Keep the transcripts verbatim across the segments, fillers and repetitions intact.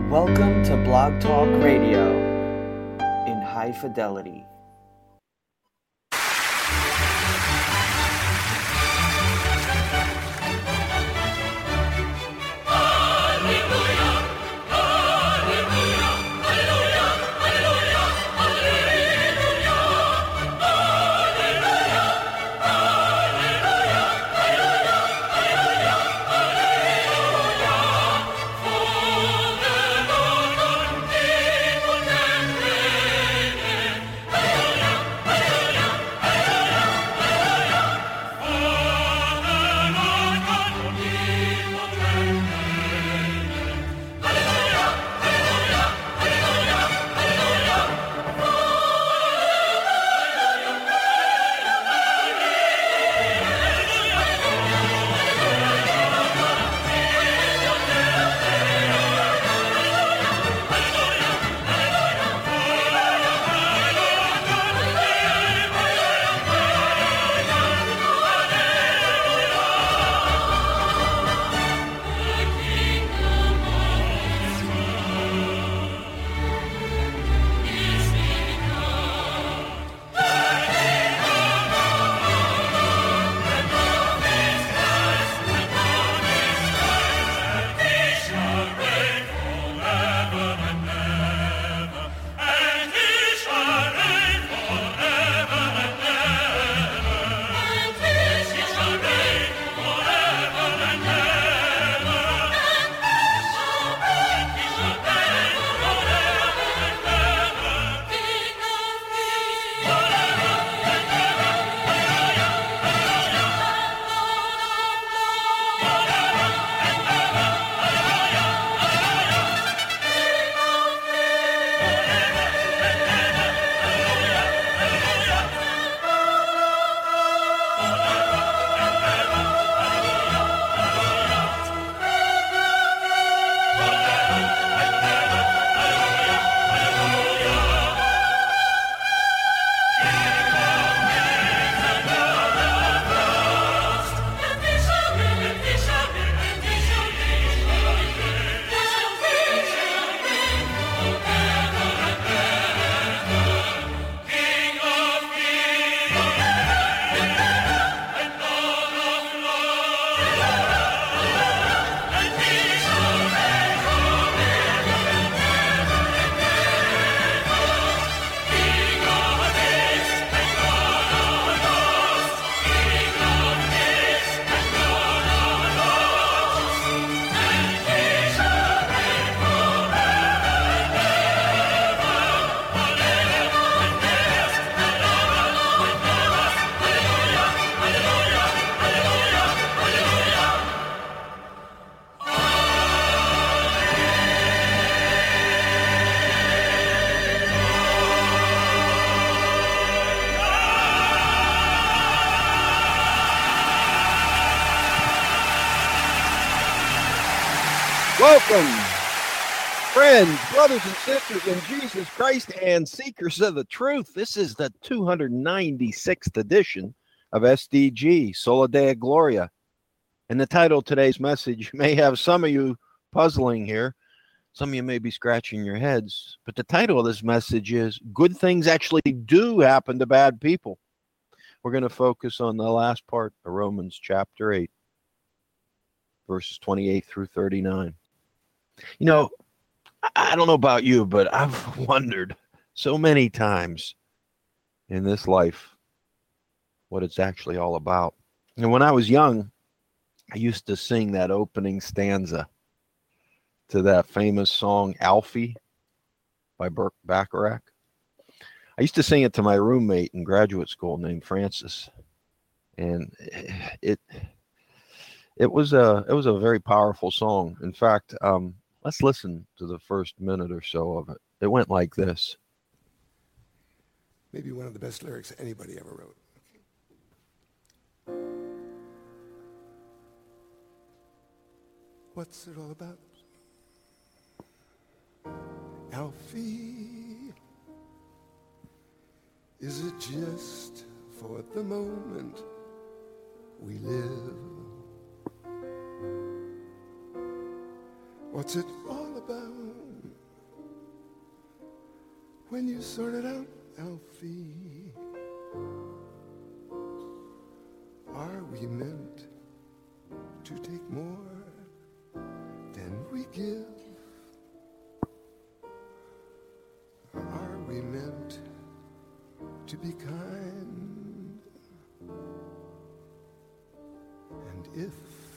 Welcome to Blog Talk Radio in high fidelity. Welcome, friends, brothers and sisters in Jesus Christ and seekers of the truth. This is the two hundred ninety-sixth edition of S D G, Sola Deo Gloria. And the title of today's message may have some of you puzzling here. Some of you may be scratching your heads. But the title of this message is, Good Things Actually Do Happen to Bad People. We're going to focus on the last part of Romans chapter eight, verses twenty-eight through thirty-nine. You know, I don't know about you, but I've wondered so many times in this life what it's actually all about. And when I was young, I used to sing that opening stanza to that famous song, Alfie, by Burt Bacharach. I used to sing it to my roommate in graduate school named Francis. And it it was a, it was a very powerful song. In fact, um, let's listen to the first minute or so of it. It went like this. Maybe one of the best lyrics anybody ever wrote. What's it all about? Alfie, is it just for the moment we live? What's it all about? when you sorted out, Alfie? Are we meant to take more than we give? Are we meant to be kind? And if...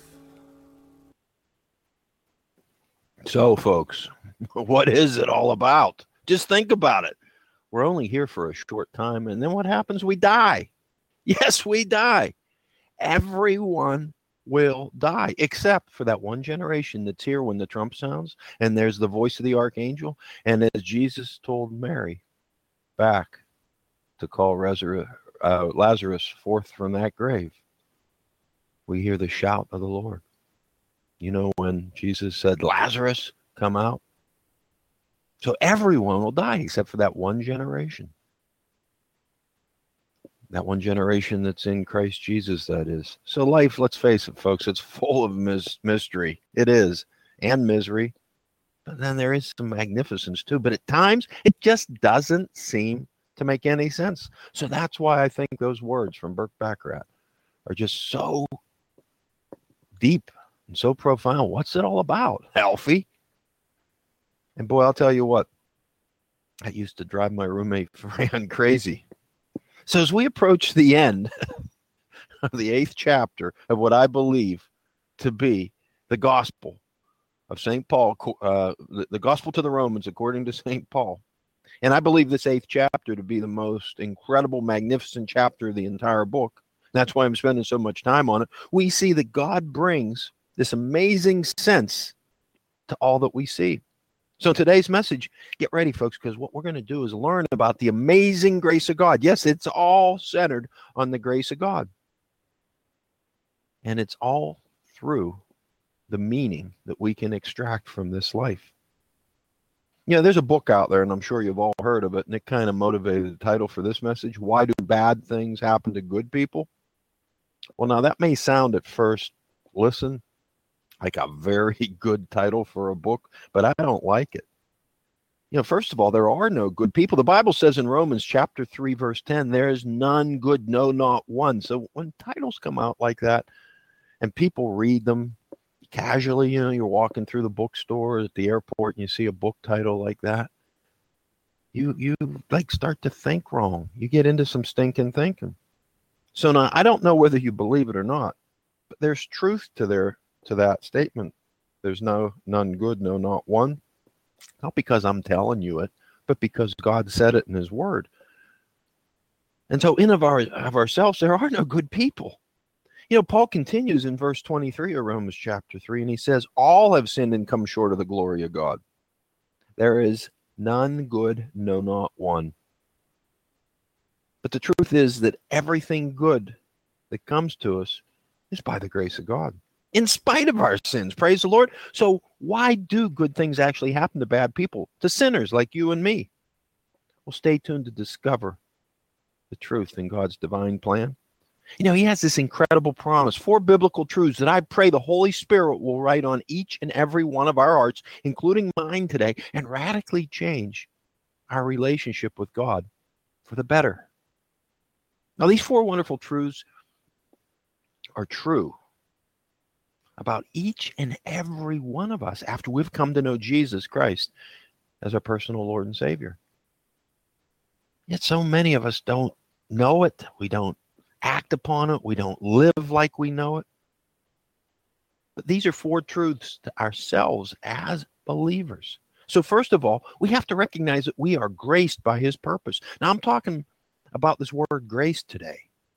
So, folks, what is it all about? Just think about it. We're only here for a short time, and then what happens? We die. Yes, we die. Everyone will die, except for that one generation that's here when the trump sounds, and there's the voice of the archangel, and as Jesus told Mary back to call Resur- uh, Lazarus forth from that grave, we hear the shout of the Lord. You know when Jesus said, Lazarus, come out? So everyone will die except for that one generation. That one generation that's in Christ Jesus, that is. So life, let's face it, folks, it's full of mis- mystery. It is. And misery. But then there is some magnificence too. But at times, it just doesn't seem to make any sense. So that's why I think those words from Burke Baccarat are just so deep and so profound. What's it all about, Alfie? And boy, I'll tell you what, that used to drive my roommate Fran crazy. So as we approach the end of the eighth chapter of what I believe to be the gospel of Saint Paul, uh, the, the gospel to the Romans according to Saint Paul, and I believe this eighth chapter to be the most incredible, magnificent chapter of the entire book. That's why I'm spending so much time on it. We see that God brings this amazing sense to all that we see. So today's message, get ready, folks, because what we're going to do is learn about the amazing grace of God. Yes, it's all centered on the grace of God. And it's all through the meaning that we can extract from this life. You know, there's a book out there, and I'm sure you've all heard of it, and it kind of motivated the title for this message, Why Do Bad Things Happen to Good People? Well, now that may sound at first listen like a very good title for a book, but I don't like it. You know, first of all, there are no good people. The Bible says in Romans chapter three, verse ten, there is none good, no, not one. So when titles come out like that and people read them casually, you know, you're walking through the bookstore at the airport and you see a book title like that, you, you like start to think wrong. You get into some stinking thinking. So now I don't know whether you believe it or not, but there's truth to their to that statement. There's no none good, no, not one. Not because I'm telling you it, but because God said it in his word. And so in of our of ourselves, there are no good people. You know, Paul continues in verse twenty-three of Romans chapter three, and he says, all have sinned and come short of the glory of God. There is none good, no, not one. But the truth is that everything good that comes to us is by the grace of God, in spite of our sins. Praise the Lord. So why do good things actually happen to bad people, to sinners like you and me? Well, stay tuned to discover the truth in God's divine plan. You know, he has this incredible promise, four biblical truths that I pray the Holy Spirit will write on each and every one of our hearts, including mine today, and radically change our relationship with God for the better. Now, these four wonderful truths are true about each and every one of us after we've come to know Jesus Christ as our personal Lord and Savior. Yet so many of us don't know it. We don't act upon it. We don't live like we know it. But these are four truths to ourselves as believers. So first of all, we have to recognize that we are graced by his purpose. Now I'm talking about this word grace today.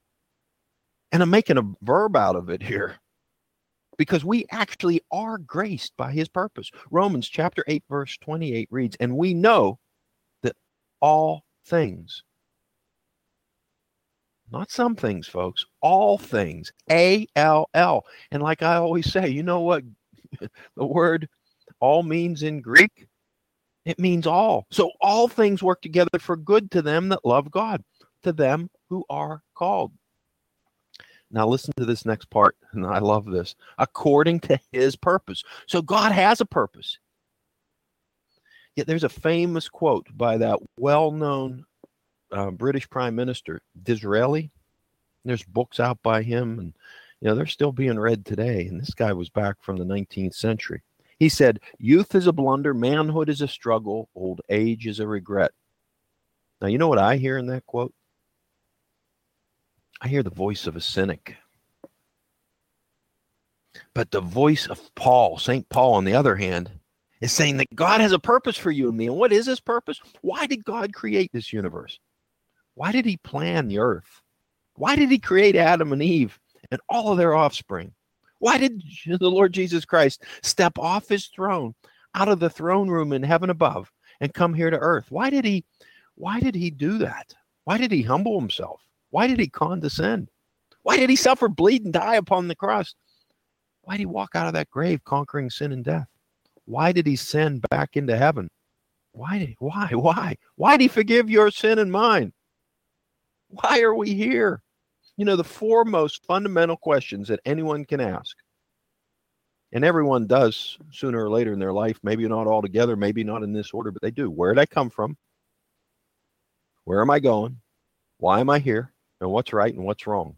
And I'm making a verb out of it here, because we actually are graced by his purpose. Romans chapter eight, verse twenty-eight reads, and we know that all things, not some things, folks, all things, A L L. And like I always say, you know what the word all means in Greek? It means all. So all things work together for good to them that love God, to them who are called. Now listen to this next part, and I love this. According to his purpose. So God has a purpose. Yet there's a famous quote by that well-known uh, British Prime Minister, Disraeli. There's books out by him, and you know they're still being read today. And this guy was back from the nineteenth century. He said, "Youth is a blunder, manhood is a struggle, old age is a regret." Now, you know what I hear in that quote? I hear the voice of a cynic. But the voice of Paul, Saint Paul, on the other hand, is saying that God has a purpose for you and me. And what is his purpose? Why did God create this universe? Why did he plan the earth? Why did he create Adam and Eve and all of their offspring? Why did the Lord Jesus Christ step off his throne, out of the throne room in heaven above, and come here to earth? Why did he, why did he do that? Why did he humble himself? Why did he condescend? Why did he suffer, bleed, and die upon the cross? Why did he walk out of that grave conquering sin and death? Why did he send back into heaven? Why? Did, why? Why? Why did he forgive your sin and mine? Why are we here? You know, the four most fundamental questions that anyone can ask, and everyone does sooner or later in their life, maybe not all together, maybe not in this order, but they do. Where did I come from? Where am I going? Why am I here? And what's right and what's wrong?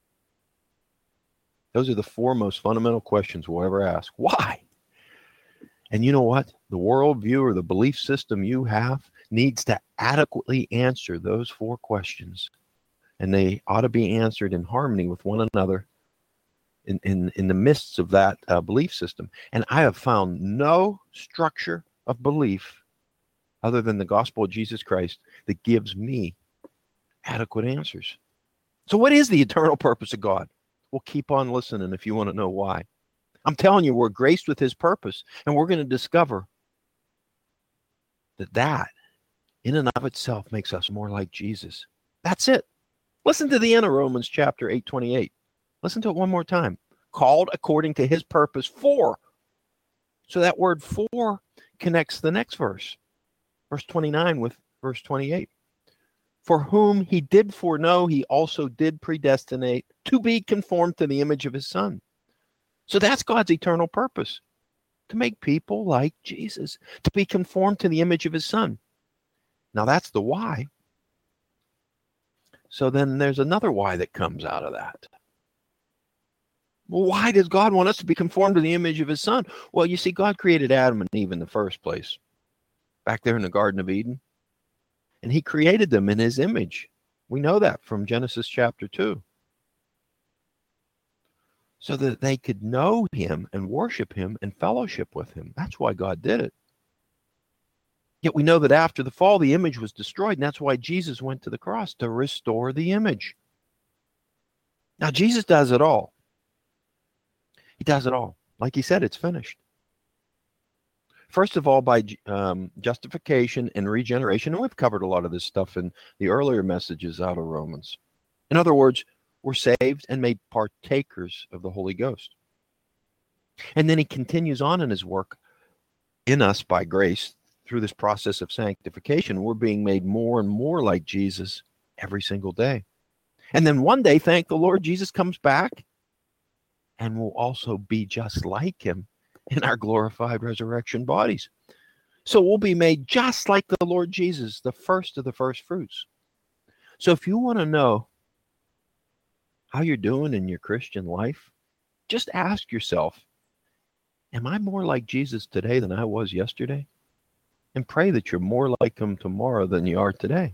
Those are the four most fundamental questions we'll ever ask. Why? And you know what? The worldview or the belief system you have needs to adequately answer those four questions. And they ought to be answered in harmony with one another in, in, in the midst of that uh, belief system. And I have found no structure of belief other than the gospel of Jesus Christ that gives me adequate answers. So what is the eternal purpose of God? Well, keep on listening if you want to know why. I'm telling you, we're graced with his purpose, and we're going to discover that that in and of itself makes us more like Jesus. That's it. Listen to the end of Romans chapter eight twenty-eight. Listen to it one more time. Called according to his purpose for. So that word for connects the next verse. Verse twenty-nine with verse twenty-eight. For whom he did foreknow, he also did predestinate to be conformed to the image of his Son. So that's God's eternal purpose. To make people like Jesus. To be conformed to the image of his Son. Now that's the why. So then there's another why that comes out of that. Well, why does God want us to be conformed to the image of his Son? Well, you see, God created Adam and Eve in the first place, back there in the Garden of Eden. And he created them in his image. We know that from Genesis chapter two. So that they could know him and worship him and fellowship with him. That's why God did it. Yet we know that after the fall, the image was destroyed, and that's why Jesus went to the cross, to restore the image. Now, Jesus does it all. He does it all. Like he said, it's finished. First of all, by um, justification and regeneration, and we've covered a lot of this stuff in the earlier messages out of Romans. In other words, we're saved and made partakers of the Holy Ghost. And then he continues on in his work in us by grace through this process of sanctification. We're being made more and more like Jesus every single day. And then one day, thank the Lord, Jesus comes back and we'll also be just like him in our glorified resurrection bodies. So we'll be made just like the Lord Jesus, the first of the first fruits. So if you want to know how you're doing in your Christian life, just ask yourself, am I more like Jesus today than I was yesterday? And pray that you're more like him tomorrow than you are today.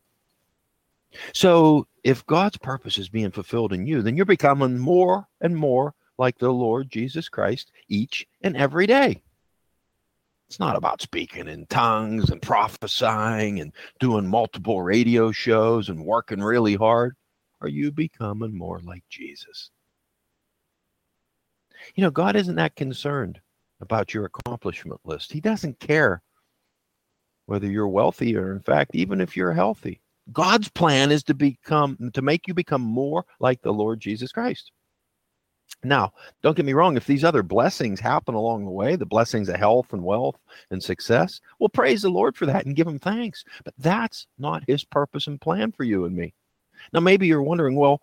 So if God's purpose is being fulfilled in you, then you're becoming more and more like the Lord Jesus Christ each and every day. It's not about speaking in tongues and prophesying and doing multiple radio shows and working really hard. Are you becoming more like Jesus? You know, God isn't that concerned about your accomplishment list. He doesn't care whether you're wealthy or, in fact, even if you're healthy. God's plan is to become, to make you become more like the Lord Jesus Christ. Now, don't get me wrong, if these other blessings happen along the way, the blessings of health and wealth and success, well, praise the Lord for that and give him thanks. But that's not his purpose and plan for you and me. Now, maybe you're wondering, well,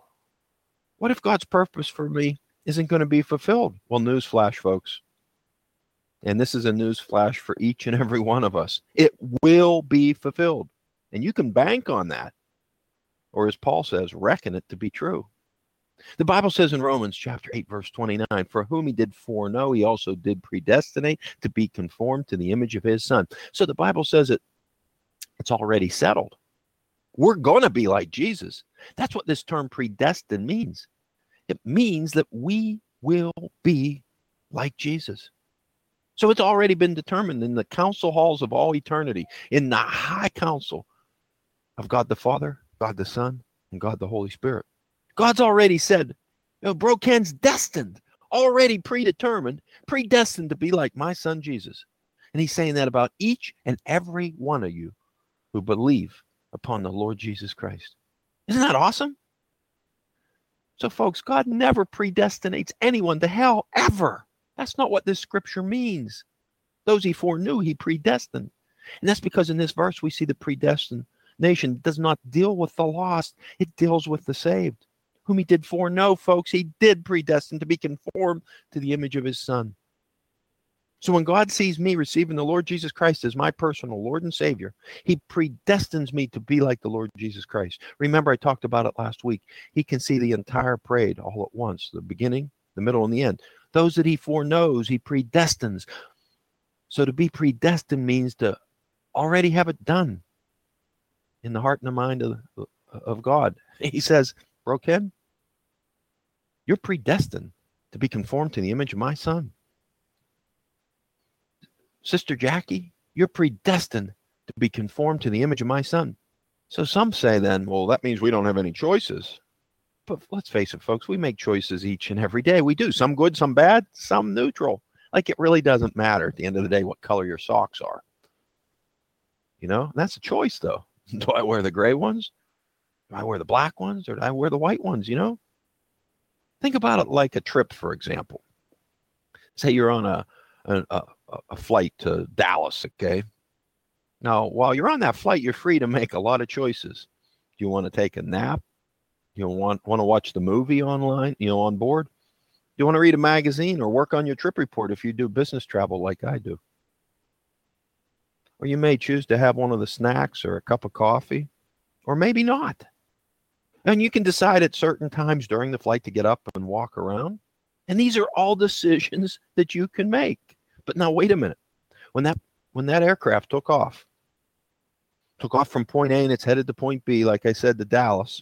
what if God's purpose for me isn't going to be fulfilled? Well, newsflash, folks. And this is a news flash for each and every one of us. It will be fulfilled. And you can bank on that. Or as Paul says, reckon it to be true. The Bible says in Romans chapter eight, verse twenty-nine, for whom he did foreknow, he also did predestinate to be conformed to the image of his son. So the Bible says it, it's already settled. We're going to be like Jesus. That's what this term predestined means. It means that we will be like Jesus. So it's already been determined in the council halls of all eternity, in the high council of God the Father, God the Son, and God the Holy Spirit. God's already said, you know, Bro Ken's destined, already predetermined, predestined to be like my son Jesus. And he's saying that about each and every one of you who believe upon the Lord Jesus Christ. Isn't that awesome? So folks, God never predestinates anyone to hell, ever. That's not what this scripture means. Those he foreknew, he predestined. And that's because in this verse we see the predestination does not deal with the lost. It deals with the saved. Whom he did foreknow, folks, he did predestine to be conformed to the image of his son. So when God sees me receiving the Lord Jesus Christ as my personal Lord and Savior, he predestines me to be like the Lord Jesus Christ. Remember, I talked about it last week. He can see the entire parade all at once, the beginning, the middle, and the end. Those that he foreknows, he predestines. So to be predestined means to already have it done in the heart and the mind of, of God. He says, Bro Ken, you're predestined to be conformed to the image of my son. Sister Jackie, you're predestined to be conformed to the image of my son. So some say then, well, that means we don't have any choices. But let's face it, folks, we make choices each and every day. We do. Some good, some bad, some neutral. Like it really doesn't matter at the end of the day what color your socks are. You know, that's a choice, though. Do I wear the gray ones? Do I wear the black ones? Or do I wear the white ones, you know? Think about it like a trip, for example. Say you're on a, a, a, a flight to Dallas, okay? Now, while you're on that flight, you're free to make a lot of choices. Do you want to take a nap? You want, want to watch the movie online, you know, on board? Do you want to read a magazine or work on your trip report if you do business travel like I do? Or you may choose to have one of the snacks or a cup of coffee, or maybe not. And you can decide at certain times during the flight to get up and walk around. And these are all decisions that you can make. But now, wait a minute. When that when that aircraft took off, took off from point A and it's headed to point B, like I said, to Dallas,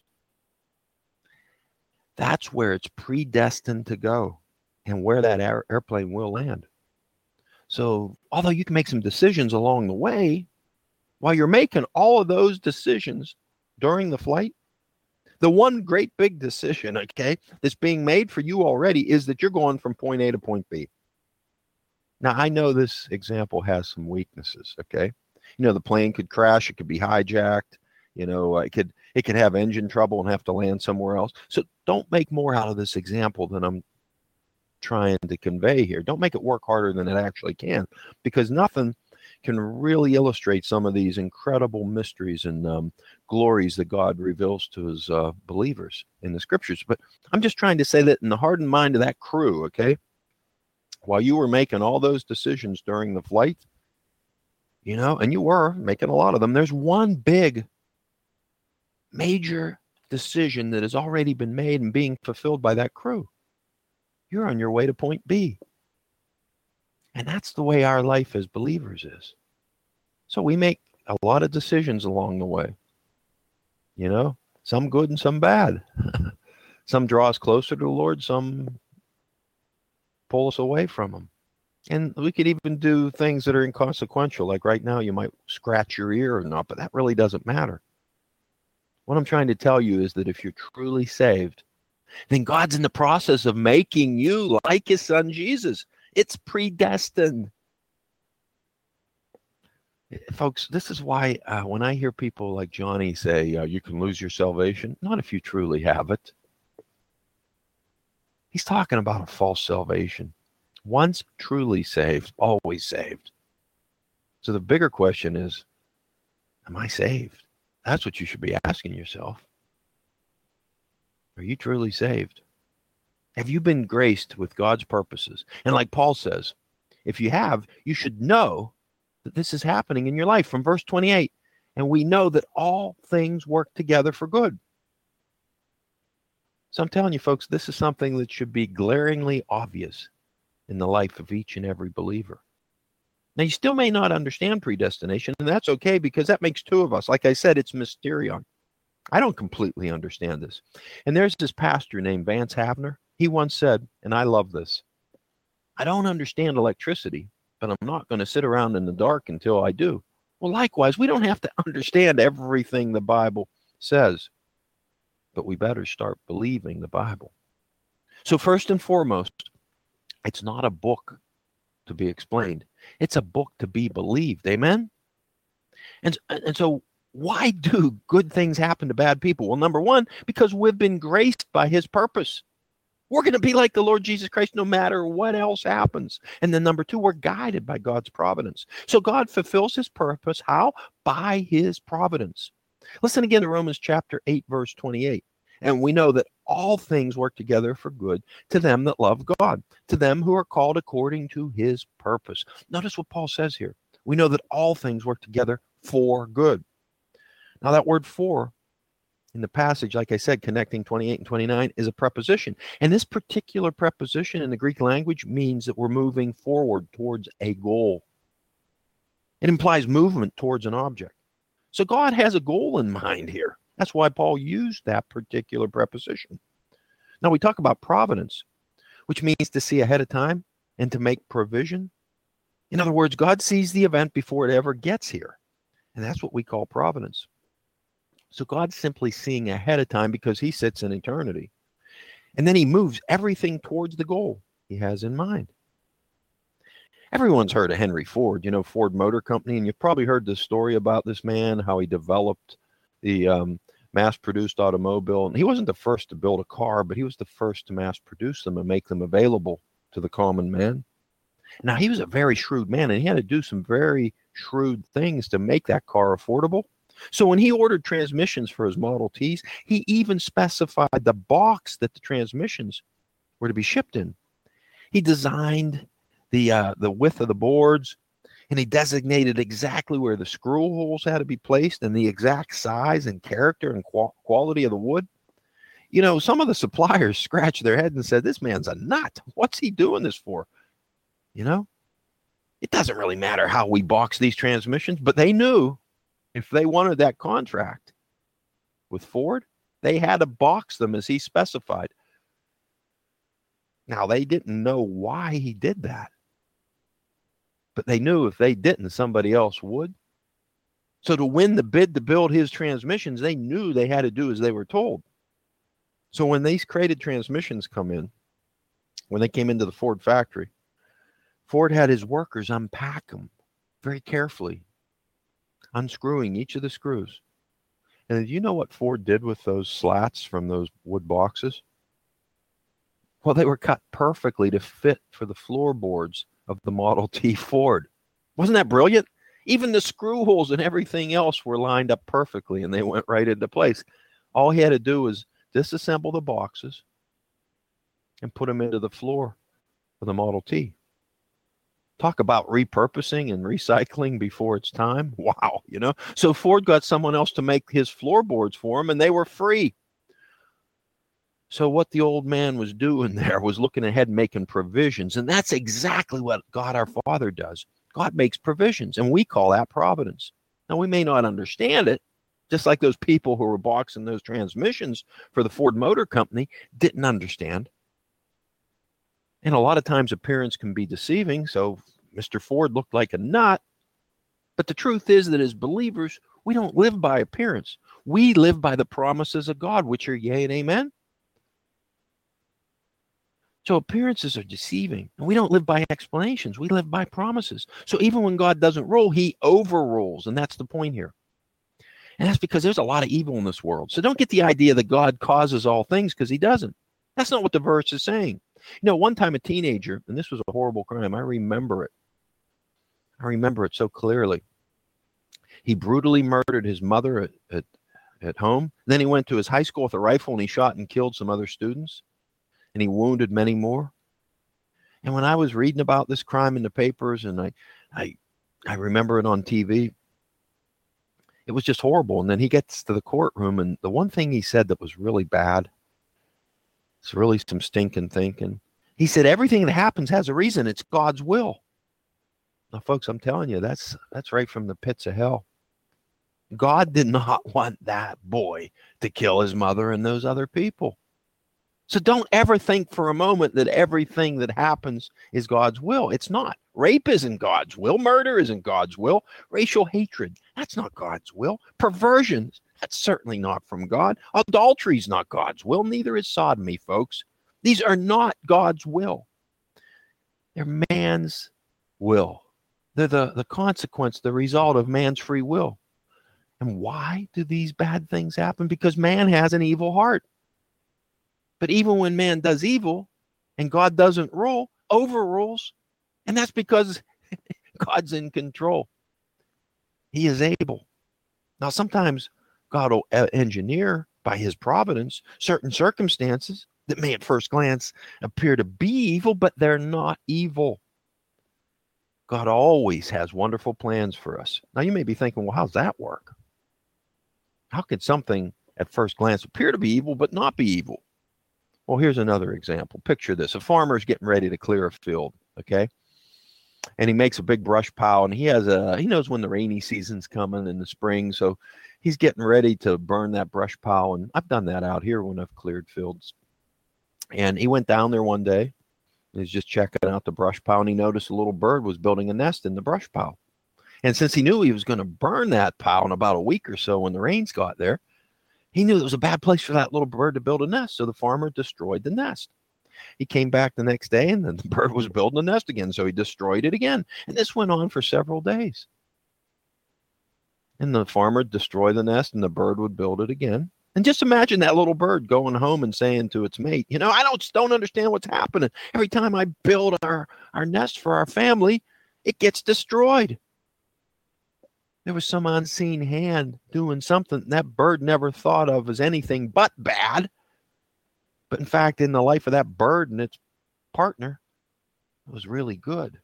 that's where it's predestined to go and where that air, airplane will land. So although you can make some decisions along the way, while you're making all of those decisions during the flight, the one great big decision, okay, that's being made for you already is that you're going from point A to point B. Now, I know this example has some weaknesses, okay? You know, the plane could crash, it could be hijacked, you know, it could it could have engine trouble and have to land somewhere else. So don't make more out of this example than I'm trying to convey here. Don't make it work harder than it actually can, because nothing can really illustrate some of these incredible mysteries and um, glories that God reveals to his uh, believers in the scriptures. But I'm just trying to say that in the heart and mind of that crew, okay, while you were making all those decisions during the flight, you know, and you were making a lot of them, there's one big major decision that has already been made and being fulfilled by that crew. You're on your way to point B. And that's the way our life as believers is. So we make a lot of decisions along the way. You know, some good and some bad. Some draw us closer to the Lord, some pull us away from him. And we could even do things that are inconsequential. Like right now, you might scratch your ear or not, but that really doesn't matter. What I'm trying to tell you is that if you're truly saved, then God's in the process of making you like his son Jesus. It's predestined. Folks, this is why uh, when I hear people like Johnny say, uh, you can lose your salvation, not if you truly have it. He's talking about a false salvation. Once truly saved, always saved. So the bigger question is, am I saved? That's what you should be asking yourself. Are you truly saved? Have you been graced with God's purposes? And like Paul says If you have, you should know that this is happening in your life from verse twenty-eight. And we know that all things work together for good. So I'm telling you, folks, this is something that should be glaringly obvious in the life of each and every believer. Now, you still may not understand predestination, and that's okay because that makes two of us. Like I said, it's mysterion. I don't completely understand this. And there's this pastor named Vance Havner. He once said, and I love this, I don't understand electricity, but I'm not going to sit around in the dark until I do. Well, likewise, we don't have to understand everything the Bible says, but we better start believing the Bible. So first and foremost, it's not a book to be explained. It's a book to be believed. Amen? And, and so why do good things happen to bad people? Well, number one, because we've been graced by his purpose. We're going to be like the Lord Jesus Christ no matter what else happens. And then number two, we're guided by God's providence. So God fulfills his purpose. How? By his providence. Listen again to Romans chapter eight, verse twenty-eight. And we know that all things work together for good to them that love God, to them who are called according to his purpose. Notice what Paul says here. We know that all things work together for good. Now that word for in the passage, like I said, connecting twenty-eight and twenty-nine, is a preposition. And this particular preposition in the Greek language means that we're moving forward towards a goal. It implies movement towards an object. So God has a goal in mind here. That's why Paul used that particular preposition. Now we talk about providence, which means to see ahead of time and to make provision. In other words, God sees the event before it ever gets here. And that's what we call providence. So God's simply seeing ahead of time because he sits in eternity. And then he moves everything towards the goal he has in mind. Everyone's heard of Henry Ford, you know, Ford Motor Company, and you've probably heard this story about this man, how he developed the um, mass-produced automobile. And he wasn't the first to build a car, but he was the first to mass-produce them and make them available to the common man. Now, he was a very shrewd man, and he had to do some very shrewd things to make that car affordable. So when he ordered transmissions for his Model Ts, he even specified the box that the transmissions were to be shipped in. He designed the uh, the width of the boards, and he designated exactly where the screw holes had to be placed and the exact size and character and qual- quality of the wood. You know, some of the suppliers scratched their head and said, this man's a nut. What's he doing this for? You know, it doesn't really matter how we box these transmissions, but they knew if they wanted that contract with Ford, they had to box them as he specified. Now, they didn't know why he did that, but they knew if they didn't, somebody else would. So to win the bid to build his transmissions, they knew they had to do as they were told. So when these crated transmissions come in, when they came into the Ford factory, Ford had his workers unpack them very carefully, unscrewing each of the screws. And do you know what Ford did with those slats from those wood boxes? Well, they were cut perfectly to fit for the floorboards of the Model T Ford. Wasn't that brilliant? Even the screw holes and everything else were lined up perfectly, and they went right into place. All he had to do was disassemble the boxes and put them into the floor of the Model T. Talk about repurposing and recycling before it's time. Wow, you know. So Ford got someone else to make his floorboards for him, and they were free. So what the old man was doing there was looking ahead, making provisions. And that's exactly what God our Father does. God makes provisions, and we call that providence. Now, we may not understand it, just like those people who were boxing those transmissions for the Ford Motor Company didn't understand. And a lot of times appearance can be deceiving, so Mister Ford looked like a nut. But the truth is that as believers, we don't live by appearance. We live by the promises of God, which are yea and amen. So appearances are deceiving, and we don't live by explanations. We live by promises. So even when God doesn't rule, he overrules, and that's the point here. And that's because there's a lot of evil in this world. So don't get the idea that God causes all things, because he doesn't. That's not what the verse is saying. You know, one time a teenager, and this was a horrible crime, I remember it. I remember it so clearly. He brutally murdered his mother at, at, at home. Then he went to his high school with a rifle, and he shot and killed some other students. And he wounded many more. And when I was reading about this crime in the papers, and I, I, I remember it on T V, it was just horrible. And then he gets to the courtroom, and the one thing he said that was really bad, it's really some stinking thinking. He said, everything that happens has a reason. It's God's will. Now, folks, I'm telling you, that's that's right from the pits of hell. God did not want that boy to kill his mother and those other people. So don't ever think for a moment that everything that happens is God's will. It's not. Rape isn't God's will. Murder isn't God's will. Racial hatred, that's not God's will. Perversions, that's certainly not from God. Adultery is not God's will. Neither is sodomy, folks. These are not God's will. They're man's will. They're the, the consequence, the result of man's free will. And why do these bad things happen? Because man has an evil heart. But even when man does evil and God doesn't rule, overrules, and that's because God's in control. He is able. Now, sometimes God will engineer by his providence certain circumstances that may at first glance appear to be evil, but they're not evil. God always has wonderful plans for us. Now, you may be thinking, well, how's that work? How could something at first glance appear to be evil, but not be evil? Well, here's another example. Picture this. A farmer's getting ready to clear a field, okay? And he makes a big brush pile, and he has a, he knows when the rainy season's coming in the spring, so he's getting ready to burn that brush pile. And I've done that out here when I've cleared fields. And he went down there one day, and he's just checking out the brush pile, and he noticed a little bird was building a nest in the brush pile. And since he knew he was going to burn that pile in about a week or so when the rains got there, he knew it was a bad place for that little bird to build a nest, so the farmer destroyed the nest. He came back the next day, and then the bird was building a nest again, so he destroyed it again. And this went on for several days. And the farmer would destroy the nest, and the bird would build it again. And just imagine that little bird going home and saying to its mate, you know, I don't, don't understand what's happening. Every time I build our, our nest for our family, it gets destroyed. There was some unseen hand doing something that bird never thought of as anything but bad. But in fact, in the life of that bird and its partner, it was really good.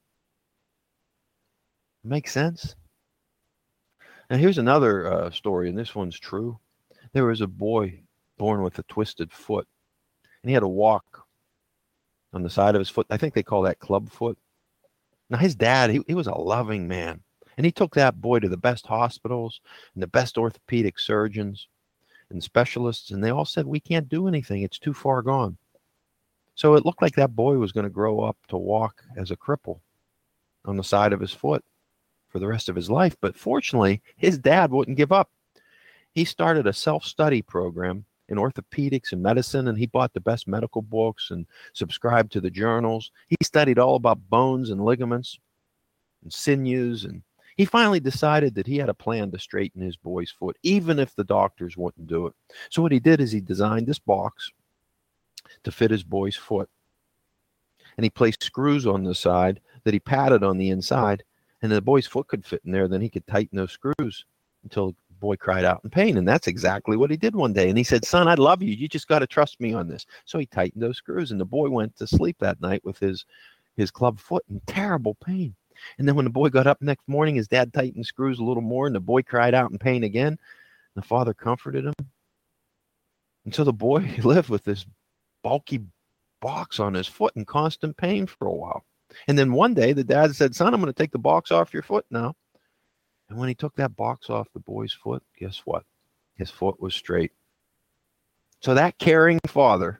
Makes sense? Now, here's another uh, story, and this one's true. There was a boy born with a twisted foot, and he had to walk on the side of his foot. I think they call that club foot. Now, his dad, he, he was a loving man. And he took that boy to the best hospitals and the best orthopedic surgeons and specialists, and they all said, we can't do anything. It's too far gone. So it looked like that boy was going to grow up to walk as a cripple on the side of his foot for the rest of his life. But fortunately, his dad wouldn't give up. He started a self-study program in orthopedics and medicine, and he bought the best medical books and subscribed to the journals. He studied all about bones and ligaments and sinews, and he finally decided that he had a plan to straighten his boy's foot, even if the doctors wouldn't do it. So what he did is he designed this box to fit his boy's foot. And he placed screws on the side that he padded on the inside, and the boy's foot could fit in there. Then he could tighten those screws until the boy cried out in pain. And that's exactly what he did one day. And he said, son, I love you. You just got to trust me on this. So he tightened those screws, and the boy went to sleep that night with his, his club foot in terrible pain. And then when the boy got up next morning, his dad tightened screws a little more, and the boy cried out in pain again. The father comforted him. And so the boy lived with this bulky box on his foot in constant pain for a while. And then one day the dad said, son, I'm going to take the box off your foot now. And when he took that box off the boy's foot, guess what? His foot was straight. So that caring father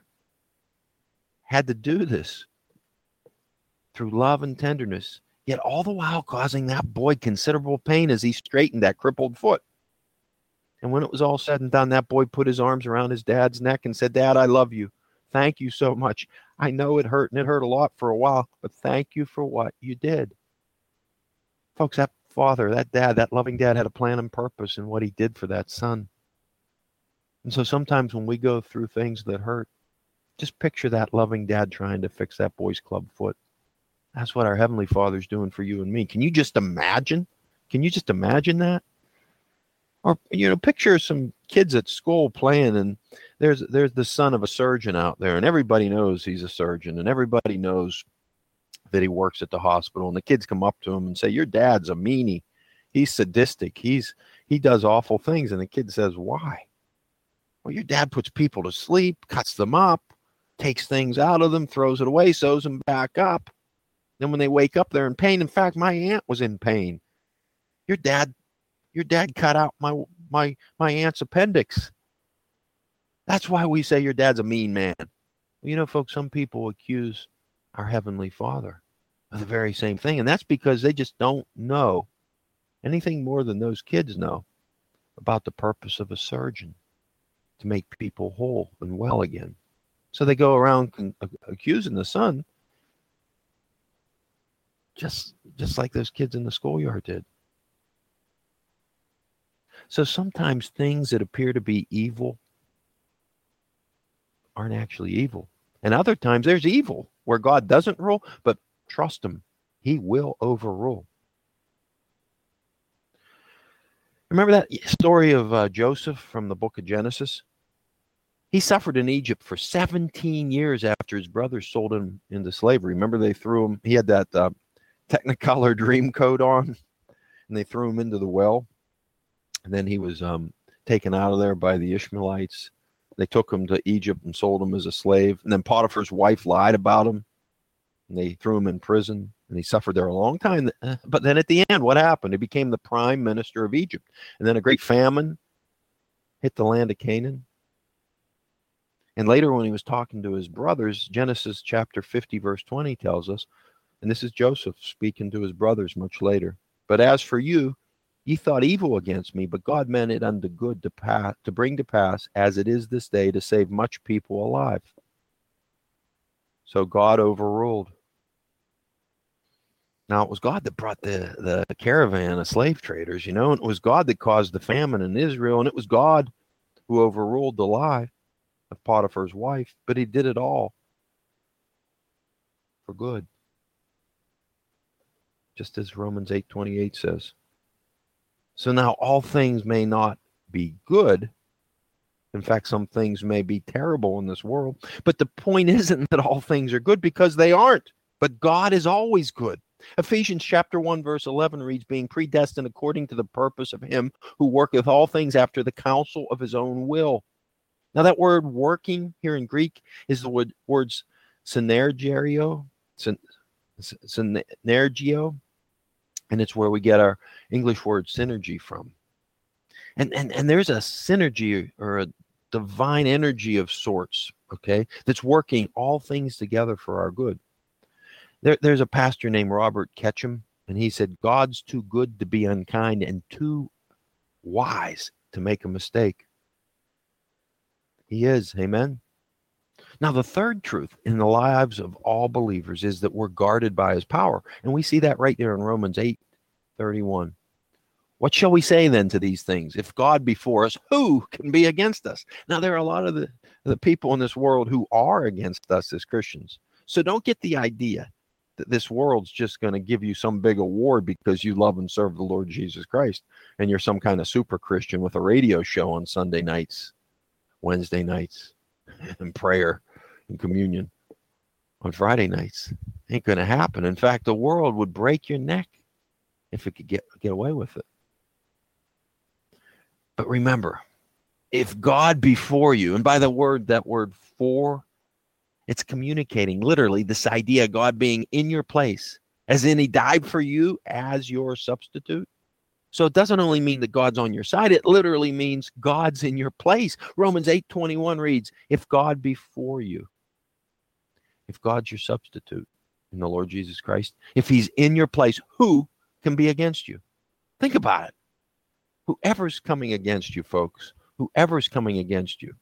had to do this through love and tenderness, yet all the while causing that boy considerable pain as he straightened that crippled foot. And when it was all said and done, that boy put his arms around his dad's neck and said, Dad, I love you. Thank you so much. I know it hurt, and it hurt a lot for a while, but thank you for what you did. Folks, that father, that dad, that loving dad had a plan and purpose in what he did for that son. And so sometimes when we go through things that hurt, just picture that loving dad trying to fix that boy's club foot. That's what our Heavenly Father's doing for you and me. Can you just imagine? Can you just imagine that? Or, you know, picture some kids at school playing, and there's there's the son of a surgeon out there, and everybody knows he's a surgeon, and everybody knows that he works at the hospital, and the kids come up to him and say, your dad's a meanie. He's sadistic. He's he does awful things. And the kid says, why? Well, your dad puts people to sleep, cuts them up, takes things out of them, throws it away, sews them back up. Then when they wake up, they're in pain. In fact, my aunt was in pain. Your dad, your dad cut out my my my aunt's appendix. That's why we say your dad's a mean man. Well, you know, folks, some people accuse our Heavenly Father of the very same thing. And that's because they just don't know anything more than those kids know about the purpose of a surgeon, to make people whole and well again. So they go around con- accusing the son, just, just like those kids in the schoolyard did. So sometimes things that appear to be evil aren't actually evil. And other times there's evil where God doesn't rule, but trust him, he will overrule. Remember that story of uh, Joseph from the book of Genesis? He suffered in Egypt for seventeen years after his brothers sold him into slavery. Remember, they threw him, he had that uh, Technicolor dream coat on, and they threw him into the well. And then he was um, taken out of there by the Ishmaelites. They took him to Egypt and sold him as a slave. And then Potiphar's wife lied about him, and they threw him in prison. And he suffered there a long time. But then at the end, what happened? He became the prime minister of Egypt. And then a great famine hit the land of Canaan. And later when he was talking to his brothers, Genesis chapter fifty, verse twenty tells us, and this is Joseph speaking to his brothers much later, but as for you, ye thought evil against me, but God meant it unto good to, pass, to bring to pass, as it is this day, to save much people alive. So God overruled. Now, it was God that brought the, the caravan of slave traders, you know, and it was God that caused the famine in Israel, and it was God who overruled the lie of Potiphar's wife, but he did it all for good. Just as Romans eight twenty-eight says. So now all things may not be good. In fact, some things may be terrible in this world, but the point isn't that all things are good, because they aren't, but God is always good. Ephesians chapter one, verse eleven reads, being predestined according to the purpose of him who worketh all things after the counsel of his own will. Now that word working here in Greek is the word, words synergio, synergio, and it's where we get our English word synergy from. And, and, and there's a synergy or a divine energy of sorts, okay, that's working all things together for our good. There, there's a pastor named Robert Ketchum, and he said, God's too good to be unkind and too wise to make a mistake. He is, amen? Now, the third truth in the lives of all believers is that we're guarded by his power. And we see that right there in Romans eight thirty-one. What shall we say then to these things? If God be for us, who can be against us? Now, there are a lot of the, the people in this world who are against us as Christians. So don't get the idea that this world's just going to give you some big award because you love and serve the Lord Jesus Christ, and you're some kind of super Christian with a radio show on Sunday nights, Wednesday nights, and prayer and communion on Friday nights. Ain't going to happen. In fact, the world would break your neck if it could get, get away with it. But remember, if God be for you, and by the word, that word for, it's communicating literally this idea of God being in your place, as in he died for you as your substitute. So it doesn't only mean that God's on your side, it literally means God's in your place. Romans eight twenty-one reads, if God be for you, if God's your substitute in the Lord Jesus Christ, if he's in your place, who can be against you? Think about it. Whoever's coming against you, folks, whoever's coming against you,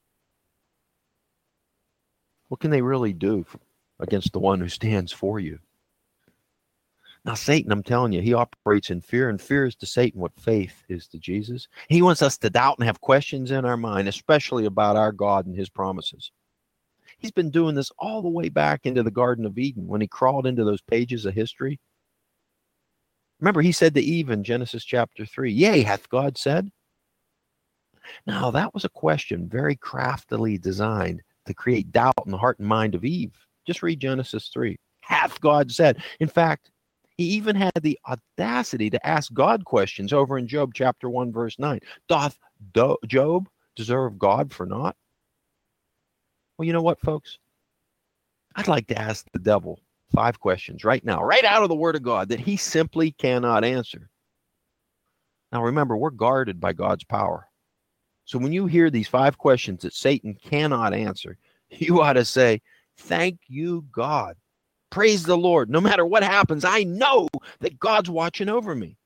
what can they really do against the one who stands for you? Now, Satan, I'm telling you, he operates in fear, and fear is to Satan what faith is to Jesus. He wants us to doubt and have questions in our mind, especially about our God and his promises. He's been doing this all the way back into the Garden of Eden when he crawled into those pages of history. Remember, he said to Eve in Genesis chapter three, yea, hath God said? Now, that was a question very craftily designed to create doubt in the heart and mind of Eve. Just read Genesis three. hath God said? In fact, he even had the audacity to ask God questions over in Job chapter one, verse nine. Doth do- Job deserve God for naught? Well, you know what, folks? I'd like to ask the devil five questions right now, right out of the Word of God, that he simply cannot answer. Now, remember, we're guarded by God's power. So when you hear these five questions that Satan cannot answer, you ought to say, thank you, God. Praise the Lord. No matter what happens, I know that God's watching over me.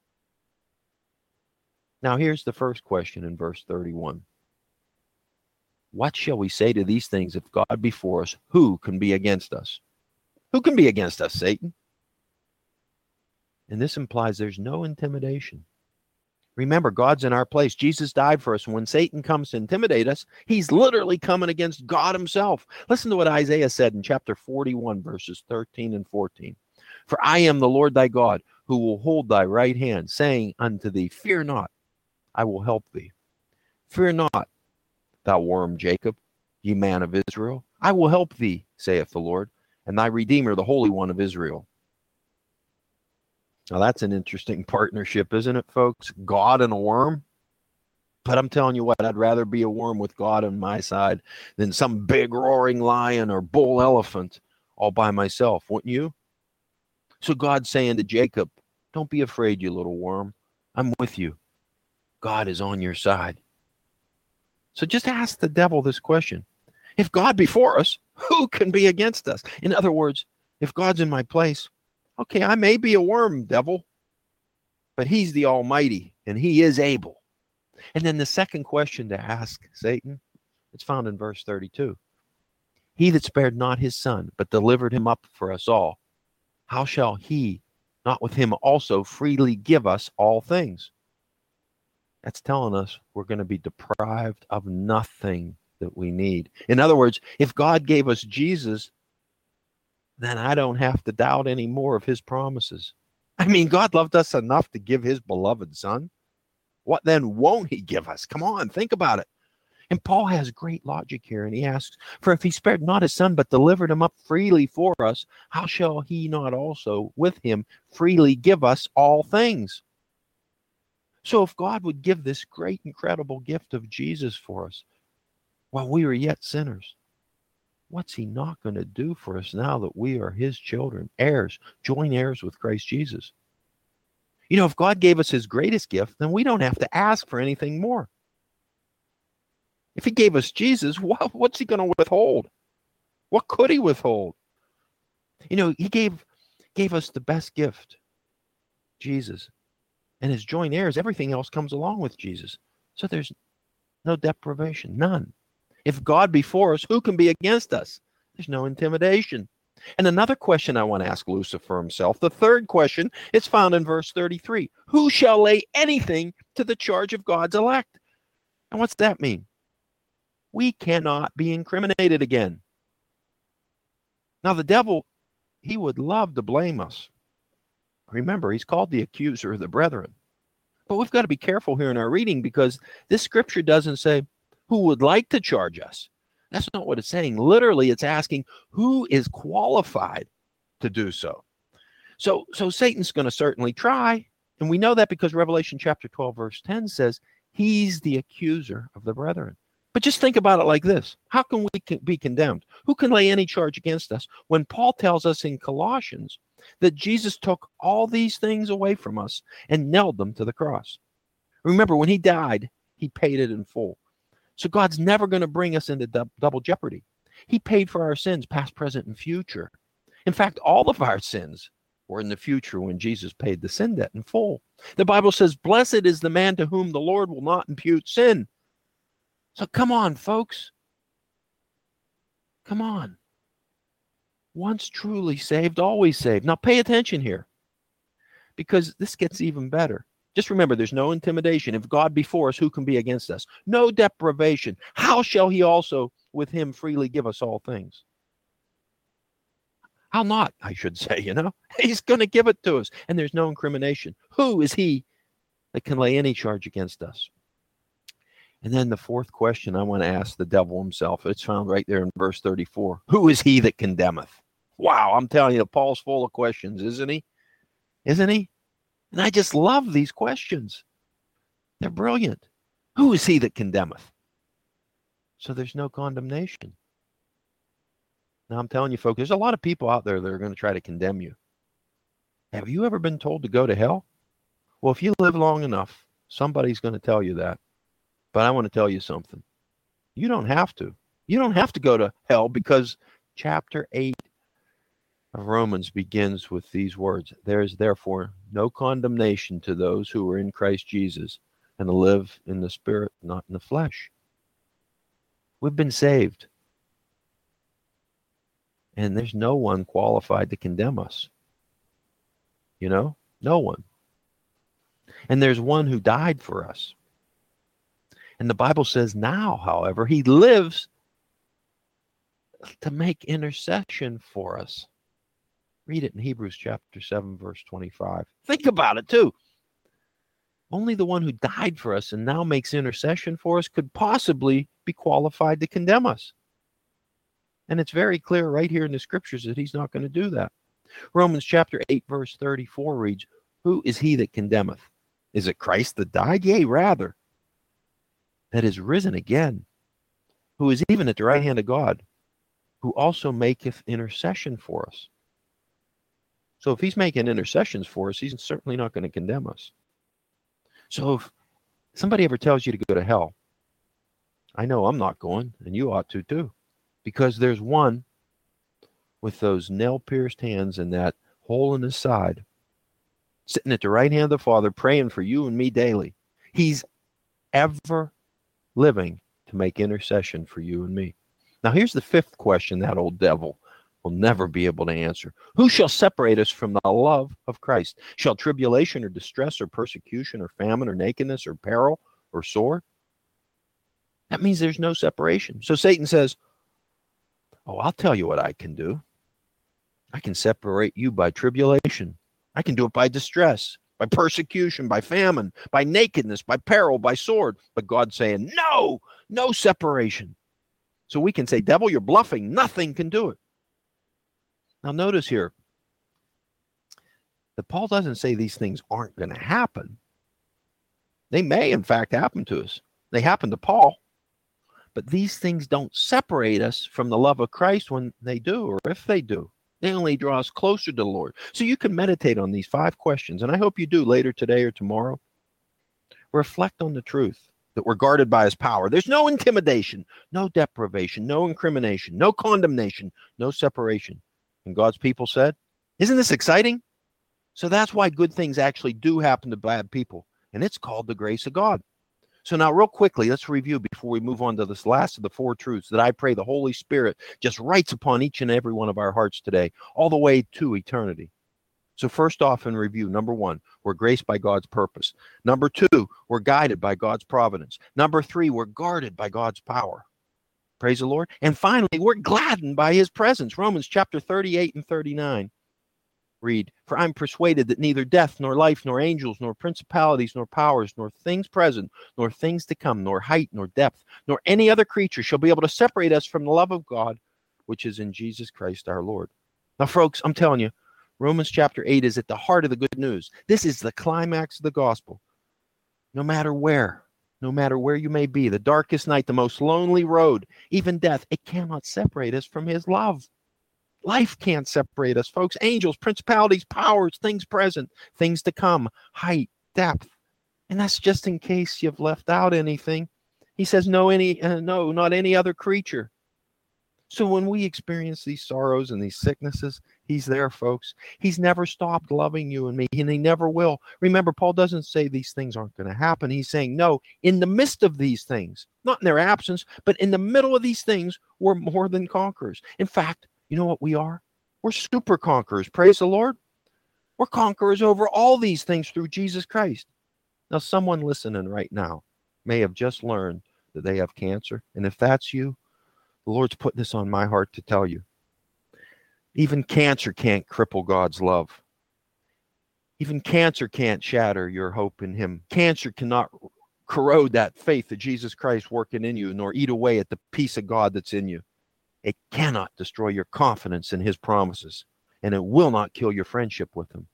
Now, here's the first question in verse thirty-one. What shall we say to these things? If God be for us, who can be against us? Who can be against us, Satan? And this implies there's no intimidation. Remember, God's in our place. Jesus died for us. When Satan comes to intimidate us, he's literally coming against God himself. Listen to what Isaiah said in chapter forty-one, verses thirteen and fourteen. For I am the Lord thy God, who will hold thy right hand, saying unto thee, fear not, I will help thee. Fear not, thou worm Jacob, ye man of Israel. I will help thee, saith the Lord, and thy Redeemer, the Holy One of Israel. Now, that's an interesting partnership, isn't it, folks? God and a worm. But I'm telling you what, I'd rather be a worm with God on my side than some big roaring lion or bull elephant all by myself, wouldn't you? So God's saying to Jacob, don't be afraid, you little worm. I'm with you. God is on your side. So just ask the devil this question. If God be for us, who can be against us? In other words, if God's in my place, okay, I may be a worm, devil, but he's the Almighty, and he is able. And then the second question to ask Satan, it's found in verse thirty-two. He that spared not his son, but delivered him up for us all, how shall he not with him also freely give us all things? That's telling us we're going to be deprived of nothing that we need. In other words, if God gave us Jesus, then I don't have to doubt any more of his promises. I mean, God loved us enough to give his beloved son. What then won't he give us? Come on, think about it. And Paul has great logic here, and he asks, for if he spared not his son, but delivered him up freely for us, how shall he not also with him freely give us all things? So if God would give this great, incredible gift of Jesus for us while we were yet sinners, what's he not going to do for us now that we are his children, heirs, joint heirs with Christ Jesus? You know, if God gave us his greatest gift, then we don't have to ask for anything more. If he gave us Jesus, what, what's he going to withhold? What could he withhold? You know, he gave, gave us the best gift, Jesus. And as joint heirs, everything else comes along with Jesus. So there's no deprivation, none. If God be for us, who can be against us? There's no intimidation. And another question I want to ask Lucifer himself, the third question, is found in verse thirty-three. Who shall lay anything to the charge of God's elect? And what's that mean? We cannot be incriminated again. Now the devil, he would love to blame us. Remember, he's called the accuser of the brethren. But we've got to be careful here in our reading, because this scripture doesn't say who would like to charge us. That's not what it's saying. Literally, it's asking who is qualified to do so. So, so Satan's going to certainly try. And we know that because Revelation chapter twelve, verse ten says he's the accuser of the brethren. But just think about it like this. How can we be condemned? Who can lay any charge against us when Paul tells us in Colossians that Jesus took all these things away from us and nailed them to the cross? Remember, when he died, he paid it in full. So God's never going to bring us into dub- double jeopardy. He paid for our sins, past, present, and future. In fact, all of our sins were in the future when Jesus paid the sin debt in full. The Bible says, blessed is the man to whom the Lord will not impute sin. So come on, folks. Come on. Once truly saved, always saved. Now pay attention here, because this gets even better. Just remember, there's no intimidation. If God be for us, who can be against us? No deprivation. How shall he also with him freely give us all things? How not, I should say, you know? He's going to give it to us, and there's no incrimination. Who is he that can lay any charge against us? And then the fourth question I want to ask the devil himself, it's found right there in verse thirty-four. Who is he that condemneth? Wow, I'm telling you, Paul's full of questions, isn't he? Isn't he? And I just love these questions. They're brilliant. Who is he that condemneth? So there's no condemnation. Now I'm telling you, folks, there's a lot of people out there that are going to try to condemn you. Have you ever been told to go to hell? Well, if you live long enough, somebody's going to tell you that. But I want to tell you something. You don't have to. You don't have to go to hell, because chapter eight of Romans begins with these words. There is therefore no condemnation to those who are in Christ Jesus and live in the Spirit, not in the flesh. We've been saved. And there's no one qualified to condemn us. You know? No one. And there's one who died for us. And the Bible says now, however, he lives to make intercession for us. Read it in Hebrews chapter seven, verse twenty-five. Think about it too. Only the one who died for us and now makes intercession for us could possibly be qualified to condemn us. And it's very clear right here in the scriptures that he's not going to do that. Romans chapter eight, verse thirty-four reads, who is he that condemneth? Is it Christ that died? Yea, rather, that is risen again, who is even at the right hand of God, who also maketh intercession for us. So if he's making intercessions for us, he's certainly not going to condemn us. So if somebody ever tells you to go to hell, I know I'm not going, and you ought to too, because there's one with those nail-pierced hands and that hole in his side, sitting at the right hand of the Father, praying for you and me daily. He's ever living to make intercession for you and me. Now here's the fifth question that old devil will never be able to answer. Who shall separate us from the love of Christ? Shall tribulation or distress or persecution or famine or nakedness or peril or sword? That means there's no separation. So Satan says, oh, I'll tell you what I can do. I can separate you by tribulation. I can do it by distress, by persecution, by famine, by nakedness, by peril, by sword. But God's saying, no, no separation. So we can say, devil, you're bluffing. Nothing can do it. Now notice here that Paul doesn't say these things aren't going to happen. They may, in fact, happen to us. They happen to Paul. But these things don't separate us from the love of Christ when they do, or if they do. They only draw us closer to the Lord. So you can meditate on these five questions, and I hope you do later today or tomorrow. Reflect on the truth that we're guarded by his power. There's no intimidation, no deprivation, no incrimination, no condemnation, no separation. And God's people said, isn't this exciting? So that's why good things actually do happen to bad people. And it's called the grace of God. So now real quickly, let's review before we move on to this last of the four truths that I pray the Holy Spirit just writes upon each and every one of our hearts today, all the way to eternity. So first off in review, number one, we're graced by God's purpose. Number two, we're guided by God's providence. Number three, we're guarded by God's power. Praise the Lord. And finally, we're gladdened by his presence. Romans chapter thirty-eight and thirty-nine. Read, for I'm persuaded that neither death, nor life, nor angels, nor principalities, nor powers, nor things present, nor things to come, nor height, nor depth, nor any other creature shall be able to separate us from the love of God, which is in Jesus Christ our Lord. Now, folks, I'm telling you, Romans chapter eight is at the heart of the good news. This is the climax of the gospel. No matter where, no matter where you may be, the darkest night, the most lonely road, even death, it cannot separate us from his love. Life can't separate us, folks. Angels, principalities, powers, things present, things to come, height, depth. And that's just in case you've left out anything. He says, no, any, uh, no, not any other creature. So when we experience these sorrows and these sicknesses, he's there, folks. He's never stopped loving you and me, and he never will. Remember, Paul doesn't say these things aren't going to happen. He's saying, no, in the midst of these things, not in their absence, but in the middle of these things, we're more than conquerors. In fact, you know what we are? We're super conquerors. Praise the Lord. We're conquerors over all these things through Jesus Christ. Now, someone listening right now may have just learned that they have cancer. And if that's you, the Lord's putting this on my heart to tell you. Even cancer can't cripple God's love. Even cancer can't shatter your hope in him. Cancer cannot corrode that faith that Jesus Christ working in you, nor eat away at the peace of God that's in you. It cannot destroy your confidence in his promises, and it will not kill your friendship with him.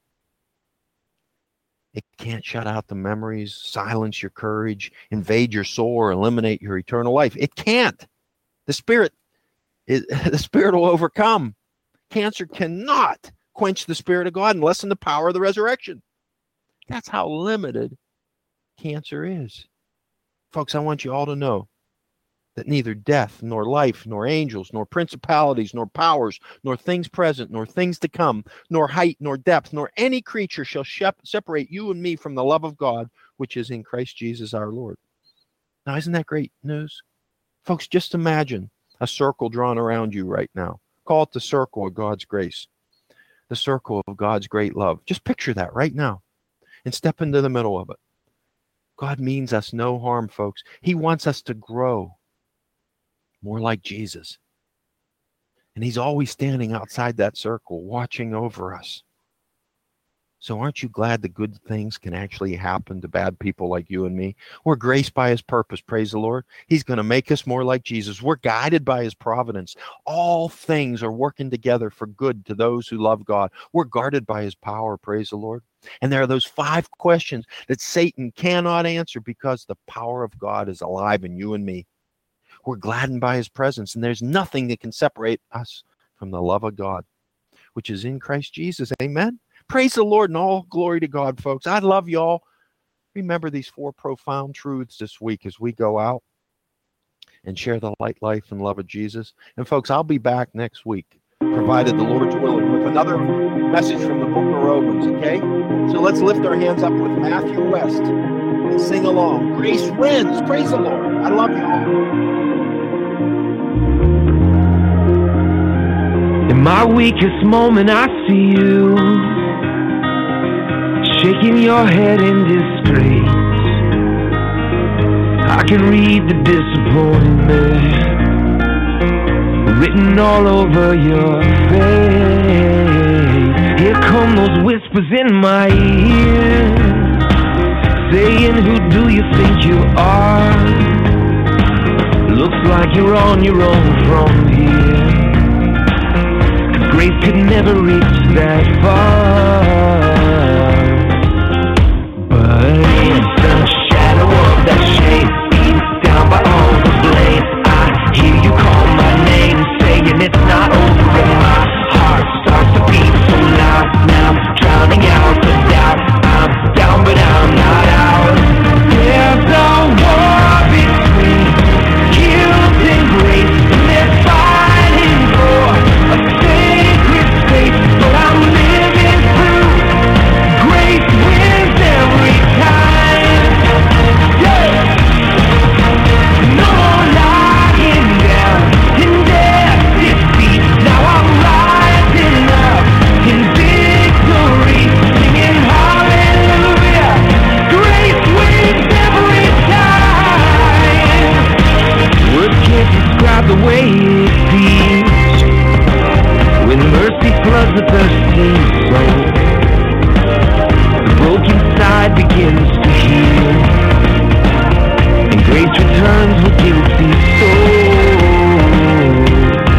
It can't shut out the memories, silence your courage, invade your soul, or eliminate your eternal life. It can't. The Spirit, is, the Spirit will overcome. Cancer cannot quench the Spirit of God and lessen the power of the resurrection. That's how limited cancer is. Folks, I want you all to know that neither death, nor life, nor angels, nor principalities, nor powers, nor things present, nor things to come, nor height, nor depth, nor any creature shall shep- separate you and me from the love of God, which is in Christ Jesus our Lord. Now, isn't that great news? Folks, just imagine a circle drawn around you right now. Call it the circle of God's grace, the circle of God's great love. Just picture that right now and step into the middle of it. God means us no harm, folks. He wants us to grow more like Jesus. And he's always standing outside that circle, watching over us. So aren't you glad the good things can actually happen to bad people like you and me? We're graced by his purpose, praise the Lord. He's going to make us more like Jesus. We're guided by his providence. All things are working together for good to those who love God. We're guarded by his power, praise the Lord. And there are those five questions that Satan cannot answer because the power of God is alive in you and me. We're gladdened by his presence, and there's nothing that can separate us from the love of God, which is in Christ Jesus. Amen. Praise the Lord and all glory to God, folks. I love y'all. Remember these four profound truths this week as we go out and share the light, life, and love of Jesus. And folks, I'll be back next week, provided the Lord's willing, with another message from the book of Romans, okay? So let's lift our hands up with Matthew West and sing along. Grace wins. Praise the Lord. I love you all. In my weakest moment, I see you shaking your head in disgrace. I can read the disappointment written all over your face. Here come those whispers in my ear, saying, who do you think you are? Looks like you're on your own from here. Grace could never reach that far, but in the shadow of that shame, beat down by all the blame, I hear you call my name, saying it's not over, and my heart starts to beat so loud. Now I'm drowning out the doubt. I'm down but I'm not out. There's a war between guilt and grace, and they're fighting for a sacred space, but I'm living through. Grace wins every time. Yeah. No more lying down in death's defeat. Now I'm rising up in victory, singing hallelujah. Grace wins every time. Words can't describe the way it feels when mercy floods the thirsty soul. The broken side begins to heal, and grace returns with guilty souls.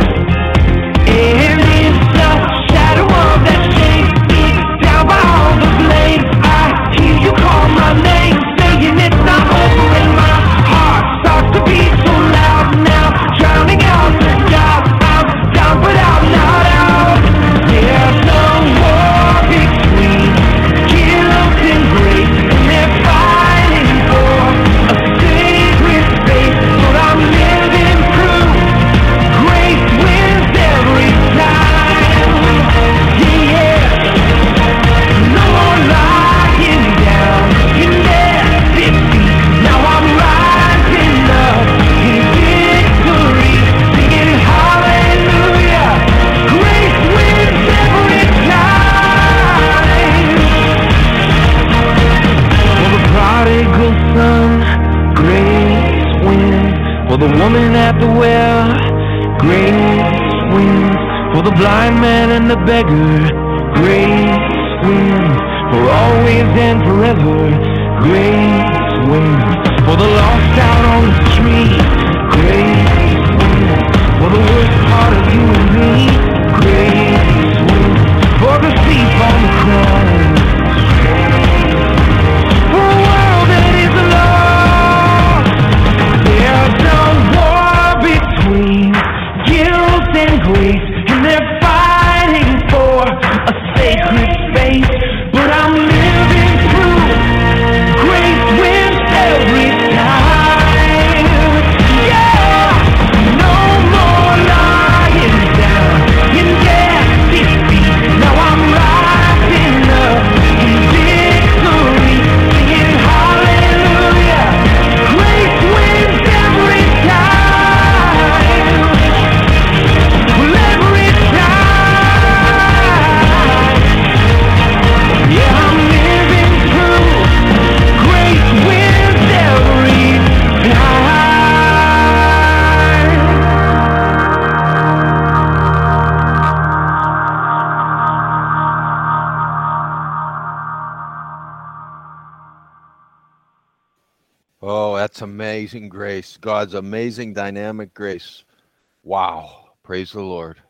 And in the shadow of that shame, beat down by all the blame, I hear you call my name, saying it's not over, and my heart starts to beat so loud. Now drowning out the doubt. I'm down but I'm not out. There's no war between guilt and grace, and they're fighting for a sacred space, but I'm living through. Grace wins every time. Yeah. No more lying down in death's defeat. Now I'm rising up in victory, singing hallelujah. Grace wins every time. For the prodigal son, grace wins. For the woman at the well, grace wins. For the blind man and the beggar, grace wins. For always and forever, grace wins. For the lost out on the street, grace wins. For the worst part Oh, that's amazing grace. God's amazing dynamic grace. Wow. Praise the Lord.